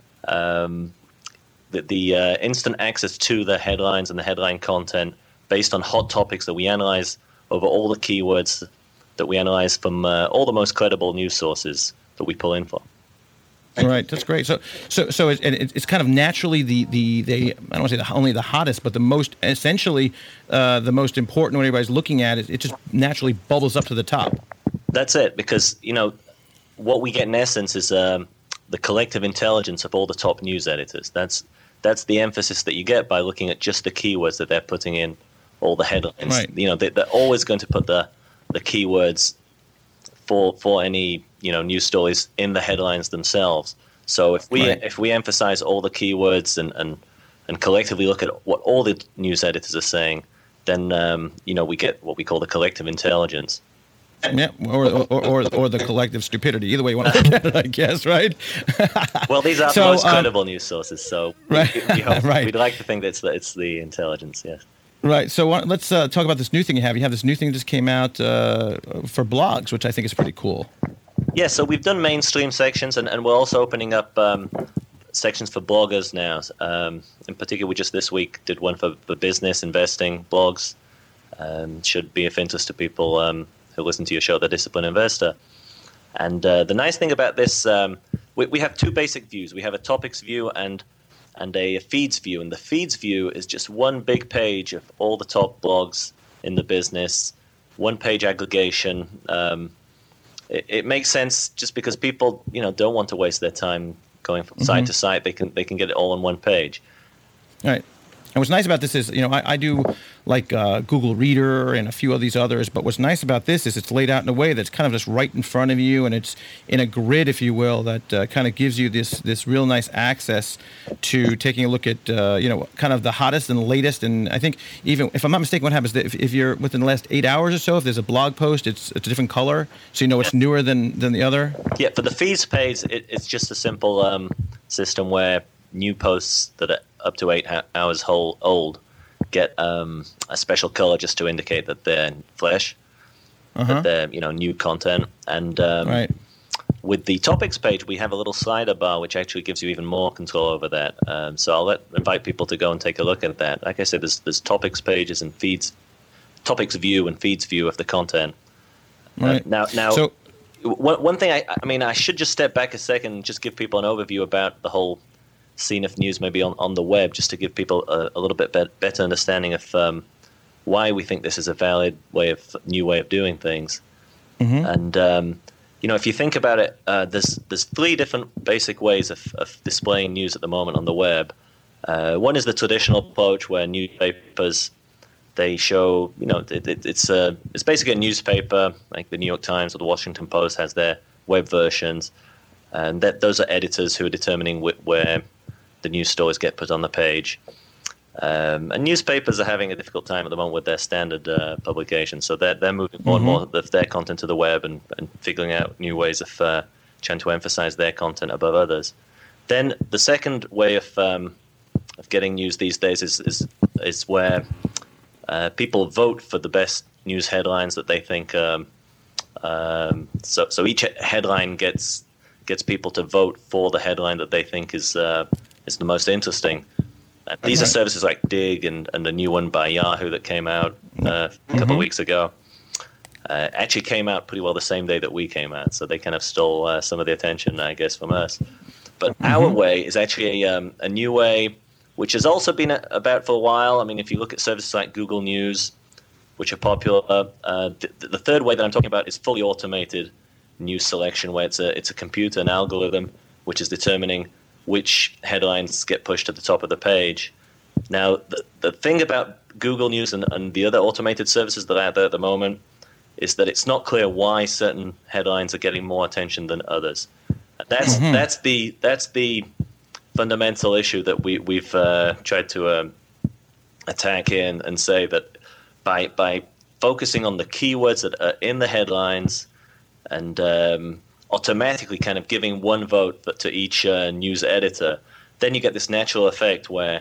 Um, the the uh, instant access to the headlines and the headline content based on hot topics that we analyze over all the keywords that we analyze from uh, all the most credible news sources that we pull in for. Right, that's great. So, so, so it, it, it's kind of naturally the the they I don't want to say the, only the hottest, but the most essentially uh, the most important when everybody's looking at it. It just naturally bubbles up to the top. That's it, because you know what we get in essence is um, the collective intelligence of all the top news editors. That's that's the emphasis that you get by looking at just the keywords that they're putting in all the headlines. Right. You know, they, they're always going to put the the keywords for for any you know news stories in the headlines themselves. So if we right. if we emphasize all the keywords and, and and collectively look at what all the news editors are saying, then um, you know we get what we call the collective intelligence. Yeah, or or, or or the collective stupidity. Either way you want to look at it, I guess, right? Well, these are so, the most um, credible news sources, so right. we, we hope, right. we'd like to think that it's the, it's the intelligence, yes. Right. So uh, let's uh, talk about this new thing you have. You have this new thing that just came out uh, for blogs, which I think is pretty cool. Yeah, so we've done mainstream sections, and, and we're also opening up um, sections for bloggers now. Um, in particular, we just this week did one for, for business, investing, blogs. Um, should be of interest to people um, who listen to your show, The Disciplined Investor. And uh, the nice thing about this, um, we, we have two basic views. We have a topics view and and a feeds view. And the feeds view is just one big page of all the top blogs in the business, one page aggregation. Um, it, it makes sense just because people, you know, don't want to waste their time going from mm-hmm. site to site. They can they can get it all on one page. All right. And what's nice about this is, you know, I, I do like uh, Google Reader and a few of these others, but what's nice about this is it's laid out in a way that's kind of just right in front of you, and it's in a grid, if you will, that uh, kind of gives you this this real nice access to taking a look at, uh, you know, kind of the hottest and latest. And I think even, if I'm not mistaken, what happens is that if, if you're within the last eight hours or so, if there's a blog post, it's, it's a different color, so you know it's newer than, than the other? Yeah, for the feeds page, it, it's just a simple um, system where new posts that are up to eight hours whole, old get um, a special color just to indicate that they're fresh, uh-huh. that they're you know new content. And um, right. with the topics page, we have a little slider bar which actually gives you even more control over that. Um, so I'll let, invite people to go and take a look at that. Like I said, there's there's topics pages and feeds, topics view and feeds view of the content. Right. Uh, now, now. So, one one thing I I mean I should just step back a second and just give people an overview about the whole scene of news maybe on, on the web, just to give people a, a little bit be- better understanding of um, why we think this is a valid way of new way of doing things. Mm-hmm. And um, you know, if you think about it, uh, there's there's three different basic ways of, of displaying news at the moment on the web. Uh, one is the traditional approach where newspapers they show, you know, it, it, it's a it's basically a newspaper like the New York Times or the Washington Post has their web versions, and that those are editors who are determining wh- where the news stories get put on the page. Um, and newspapers are having a difficult time at the moment with their standard uh, publications, so they're, they're moving more mm-hmm. and more of their content to the web and, and figuring out new ways of uh, trying to emphasize their content above others. Then the second way of um, of getting news these days is is, is where uh, people vote for the best news headlines that they think. Um, um, so so each headline gets gets people to vote for the headline that they think is uh, is the most interesting. And these okay. are services like Dig and, and the new one by Yahoo that came out uh, a couple mm-hmm. of weeks ago. Uh, actually came out pretty well the same day that we came out, so they kind of stole uh, some of the attention, I guess, from us. But mm-hmm. our way is actually a, um, a new way, which has also been a, about for a while. I mean, if you look at services like Google News, which are popular, uh, the, the third way that I'm talking about is fully automated news selection, where it's a it's a computer, an algorithm, which is determining which headlines get pushed to the top of the page. Now, the, the thing about Google News and, and the other automated services that are out there at the moment is that it's not clear why certain headlines are getting more attention than others. That's mm-hmm. that's the that's the fundamental issue that we we've uh, tried to um, attack here and, and say that by by focusing on the keywords that are in the headlines and um, automatically kind of giving one vote to each uh, news editor, then you get this natural effect where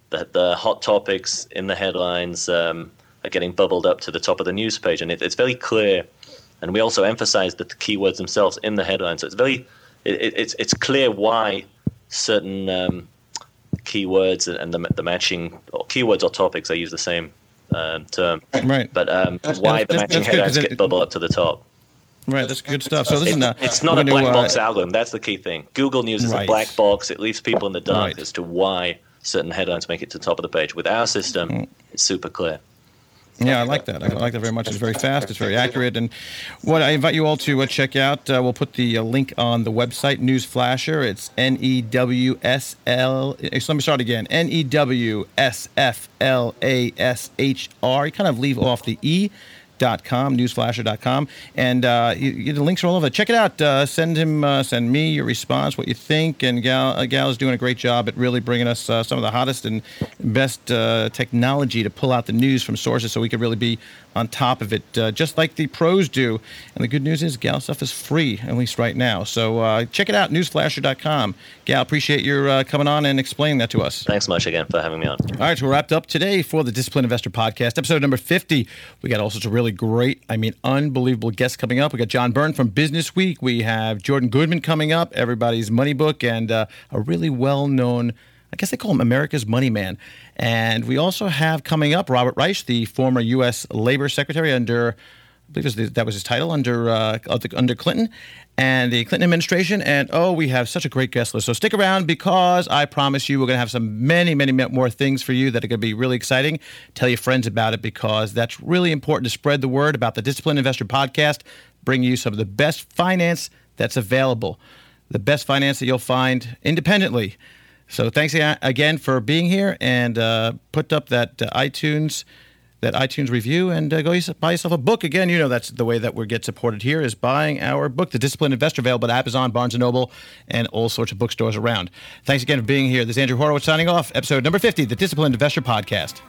the, the hot topics in the headlines um, are getting bubbled up to the top of the news page, and it, it's very clear. And we also emphasize that the keywords themselves in the headline, so it's very it, it's it's clear why certain um, keywords and the the matching or keywords or topics, I use the same um, term, right? But um, why the matching headlines get bubbled up to the top. Right, that's good stuff. So listen, uh, it's not a black uh, box algorithm. That's the key thing. Google News is right. a black box. It leaves people in the dark right. as to why certain headlines make it to the top of the page. With our system, mm. it's super clear. Yeah, I like that. I like that very much. It's very fast. It's very accurate. And what I invite you all to uh, check out, uh, we'll put the uh, link on the website, News Flasher. It's N E W S L. So let me start again. N E W S F L A S H R. You kind of leave off the E. Dot com, newsflasher dot com, and uh, you, you, the links are all over. Check it out. Uh, send him, uh, send me your response, what you think. And Gal, uh, Gal is doing a great job at really bringing us uh, some of the hottest and best uh, technology to pull out the news from sources, so we could really be on top of it, uh, just like the pros do. And the good news is, Gal stuff is free, at least right now. So uh, check it out, newsflasher dot com. Gal, appreciate your uh, coming on and explaining that to us. Thanks much again for having me on. All right, so we're wrapped up today for the Disciplined Investor Podcast, episode number fifty. We got all sorts of really great, I mean, unbelievable guests coming up. We got John Byrne from Business Week. We have Jordan Goodman coming up, everybody's money book, and uh, a really well-known, I guess they call him America's Money Man. And we also have coming up Robert Reich, the former U S Labor Secretary under, I believe was, that was his title, under uh, under Clinton and the Clinton administration. And, oh, we have such a great guest list. So stick around, because I promise you we're going to have some many, many more things for you that are going to be really exciting. Tell your friends about it, because that's really important to spread the word about the Disciplined Investor Podcast, bring you some of the best finance that's available, the best finance that you'll find independently. So thanks again for being here, and uh, put up that uh, iTunes that iTunes review, and uh, go buy yourself a book. Again, you know that's the way that we get supported here, is buying our book, The Disciplined Investor, available at Amazon, Barnes and Noble, and all sorts of bookstores around. Thanks again for being here. This is Andrew Horowitz signing off, episode number fifty, The Disciplined Investor Podcast.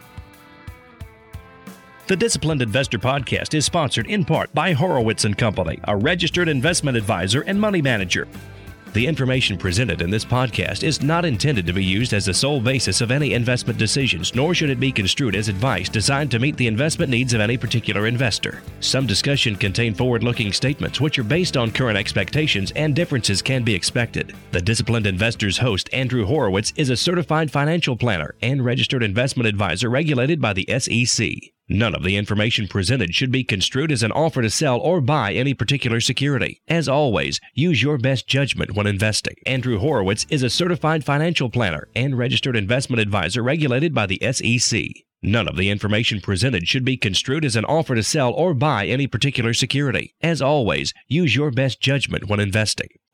The Disciplined Investor Podcast is sponsored in part by Horowitz and Company, a registered investment advisor and money manager. The information presented in this podcast is not intended to be used as the sole basis of any investment decisions, nor should it be construed as advice designed to meet the investment needs of any particular investor. Some discussion contain forward-looking statements which are based on current expectations, and differences can be expected. The Disciplined Investor's host, Andrew Horowitz, is a certified financial planner and registered investment advisor regulated by the S E C. None of the information presented should be construed as an offer to sell or buy any particular security. As always, use your best judgment when investing. Andrew Horowitz is a certified financial planner and registered investment advisor regulated by the S E C. None of the information presented should be construed as an offer to sell or buy any particular security. As always, use your best judgment when investing.